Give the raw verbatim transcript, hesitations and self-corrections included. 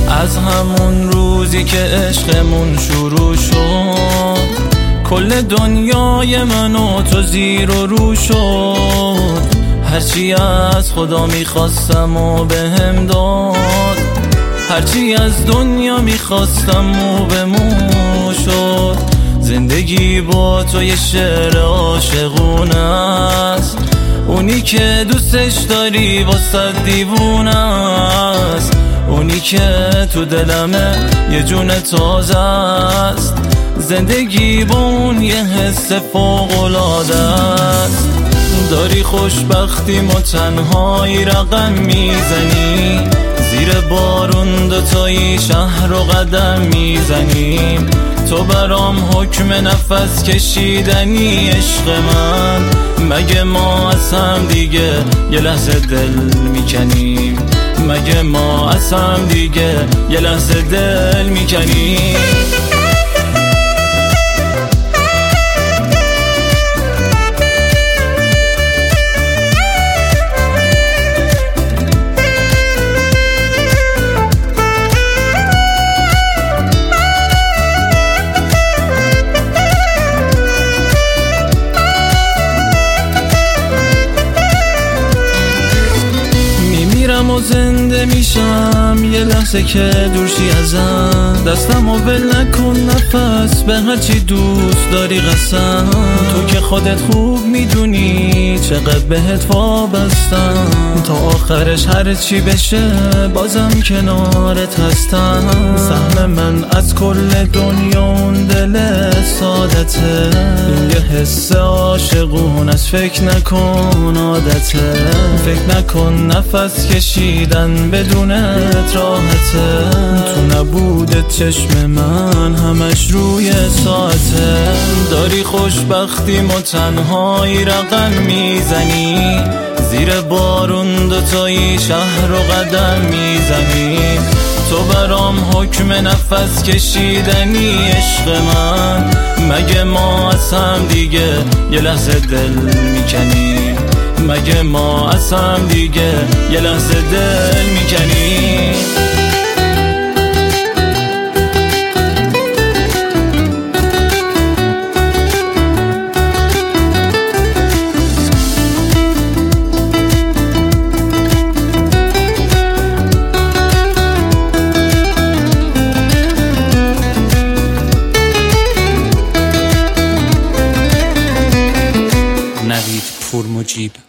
از همون روزی که عشقمون شروع شد کل دنیای من و تو زیر و رو شد. هرچی از خدا میخواستم و بهم داد، هرچی از دنیا میخواستم و بمون شد. زندگی با تو یه شعر عاشقونه است، اونی که دوستش داری واسه دیوونه است. اونی که تو دلمه یه جون تازه است، زندگی با اون یه حس فوق‌العاده است. داری خوشبختیم و تنهایی رقم میزنی، زیر بارون دوتایی شهر رو قدم میزنیم. تو برام حکم نفس کشیدنی عشق من، مگه ما از هم دیگه یه لحظه دل میکنیم؟ مگه ما از هم دیگه یه لحظه دل میکنیم؟ و زنده میشم یه لحظه که دورشی ازم. دستم و ول نکن نفس به هرچی دوست داری قسم. تو که خودت خوب میدونی چقدر بهت وابستم، تا آخرش هرچی بشه بازم کنارت هستم. سهم من از کل دنیا اون دل سادته، این یه حس عاشقون از فکر نکن عادته. فکر نکن نفس کشیدن بدونت راحته، تو نبودت چشم من همش روی ساعته. داری خوشبختیم و تنهایی رقم میزنی، زیر بارون دوتایی شهر رو قدم میزنیم. تو برام حکم نفس کشیدنی عشق من، مگه ما از هم دیگه یه لحظه دل میکنیم؟ مگه ما از هم دیگه یه لحظه دل میکنیم؟ نوید پور مجیب.